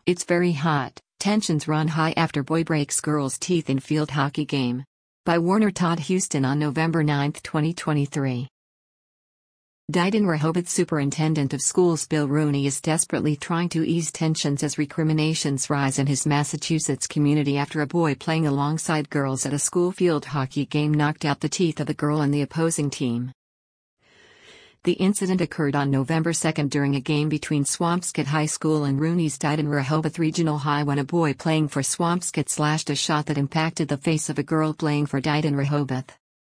It's very hot, tensions run high after boy breaks girl's teeth in field hockey game. By Warner Todd Houston on November 9, 2023. Dighton Rehoboth Superintendent of Schools Bill Rooney is desperately trying to ease tensions as recriminations rise in his Massachusetts community after a boy playing alongside girls at a school field hockey game knocked out the teeth of a girl on the opposing team. The incident occurred on November 2 during a game between Swampscott High School and Rooney's Dighton Rehoboth Regional High when a boy playing for Swampscott slashed a shot that impacted the face of a girl playing for Dighton Rehoboth.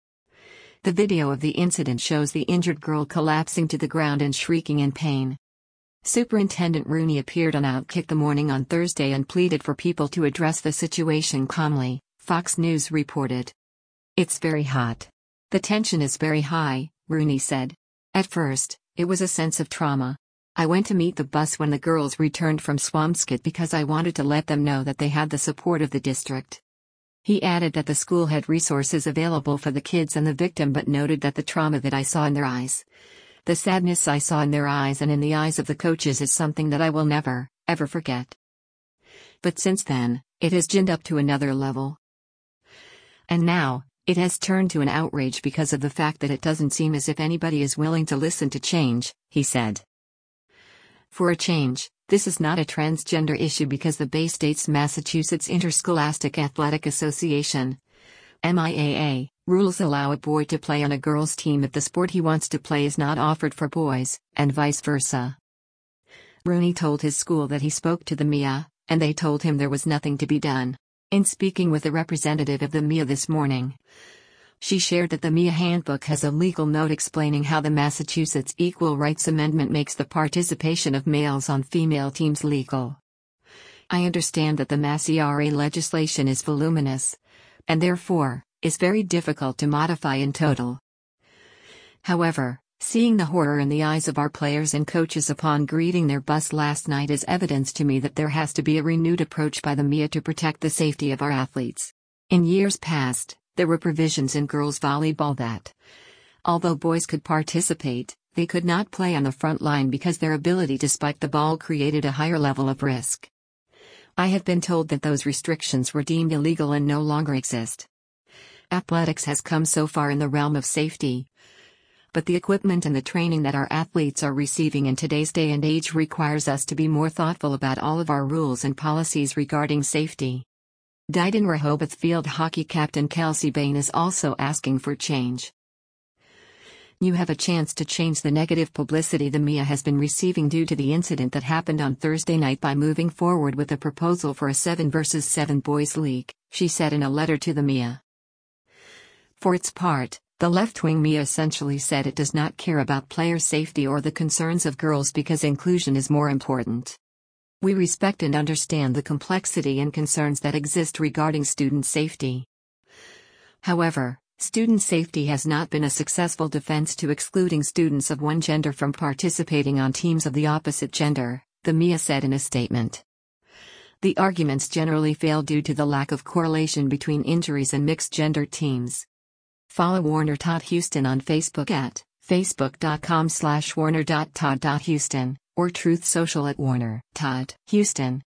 The video of the incident shows the injured girl collapsing to the ground and shrieking in pain. Superintendent Rooney appeared on Outkick the Morning on Thursday and pleaded for people to address the situation calmly, Fox News reported. "It's very hot. The tension is very high," Rooney said. "At first, it was a sense of trauma. I went to meet the bus when the girls returned from Swampscott because I wanted to let them know that they had the support of the district." He added that the school had resources available for the kids and the victim but noted that the trauma that I saw in their eyes, the sadness I saw in their eyes and in the eyes of the coaches is something that I will never, ever forget. But since then, it has ginned up to another level. And now, it has turned to an outrage because of the fact that it doesn't seem as if anybody is willing to listen to change, he said. For a change, this is not a transgender issue because the Bay State's Massachusetts Interscholastic Athletic Association, MIAA, rules allow a boy to play on a girl's team if the sport he wants to play is not offered for boys, and vice versa. Rooney told his school that he spoke to the MIA, and they told him there was nothing to be done. In speaking with a representative of the MIA this morning, she shared that the MIA handbook has a legal note explaining how the Massachusetts Equal Rights Amendment makes the participation of males on female teams legal. "I understand that the Mass ERA legislation is voluminous, and therefore, is very difficult to modify in total. However, seeing the horror in the eyes of our players and coaches upon greeting their bus last night is evidence to me that there has to be a renewed approach by the MIA to protect the safety of our athletes. In years past, there were provisions in girls' volleyball that, although boys could participate, they could not play on the front line because their ability to spike the ball created a higher level of risk. I have been told that those restrictions were deemed illegal and no longer exist. Athletics has come so far in the realm of safety, but the equipment and the training that our athletes are receiving in today's day and age requires us to be more thoughtful about all of our rules and policies regarding safety." Dighton Rehoboth field hockey captain Kelsey Bain is also asking for change. "You have a chance to change the negative publicity the MIA has been receiving due to the incident that happened on Thursday night by moving forward with a proposal for a 7 versus 7 boys league," she said in a letter to the MIA. For its part, the left-wing MIA essentially said it does not care about player safety or the concerns of girls because inclusion is more important. "We respect and understand the complexity and concerns that exist regarding student safety. However, student safety has not been a successful defense to excluding students of one gender from participating on teams of the opposite gender," the MIA said in a statement. "The arguments generally fail due to the lack of correlation between injuries and mixed-gender teams." Follow Warner Todd Houston on Facebook at facebook.com/warner.todd.houston or Truth Social at Warner Todd Houston.